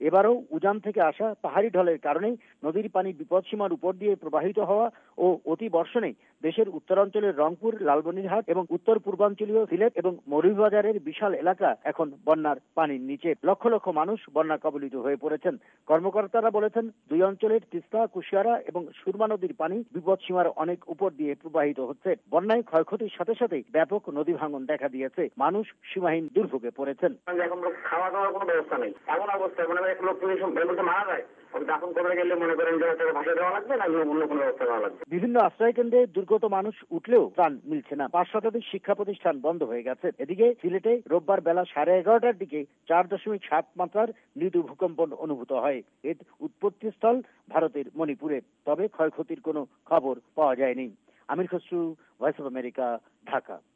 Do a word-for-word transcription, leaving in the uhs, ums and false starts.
এবারও উজান থেকে আসা পাহাড়ি ঢলের কারণে নদীর পানি বিপদসীমার উপর দিয়ে প্রবাহিত হওয়া ও অতি বর্ষণে দেশের উত্তরাঞ্চলের রংপুর, লালমনিরহাট এবং উত্তর পূর্বাঞ্চলীয় সিলেট এবং মৌলভীবাজারের বিশাল এলাকা এখন বন্যার পানির নিচে। লক্ষ লক্ষ মানুষ বন্যা কবলিত হয়ে পড়েছেন। কর্মকর্তারা বলেছেন, দুই অঞ্চলের তিস্তা, কুশিয়ারা এবং সুরমা নদীর পানি বিপদসীমার অনেক উপর দিয়ে প্রবাহিত হচ্ছে। বন্যায় ক্ষয়ক্ষতির সাথে সাথে ব্যাপক নদী ভাঙন দেখা দিয়েছে। মানুষ সীমাহীন দুর্ভোগে পড়েছেন। এখন খাওয়া দাওয়ার কোনো ব্যবস্থা নেই। এমন অবস্থায় মানে এক লোক যদি মারা যায়, দাফন করতে গেলে মনে করেন যে তাকে ভাষা দেওয়া লাগবে না, অন্য কোনো ব্যবস্থা দেওয়া লাগবে। বিভিন্ন আশ্রয় কেন্দ্রে দুর্গত মানুষ উঠলেও ত্রাণ মিলছে না। পাঁচ শতাধিক শিক্ষা প্রতিষ্ঠান বন্ধ হয়ে গেছে। এদিকে সিলেটে রোববার বেলা সাড়ে এগারোটার দিকে চার দশমিক সাত মাত্রার মৃদু ভূকম্পন অনুভূত হয়। এর উৎপত্তিস্থল ভারতের মণিপুরে। তবে ক্ষয়ক্ষতির কোনো খবর পাওয়া যায়নি। Amir Khasru, Voice of America, Dhaka.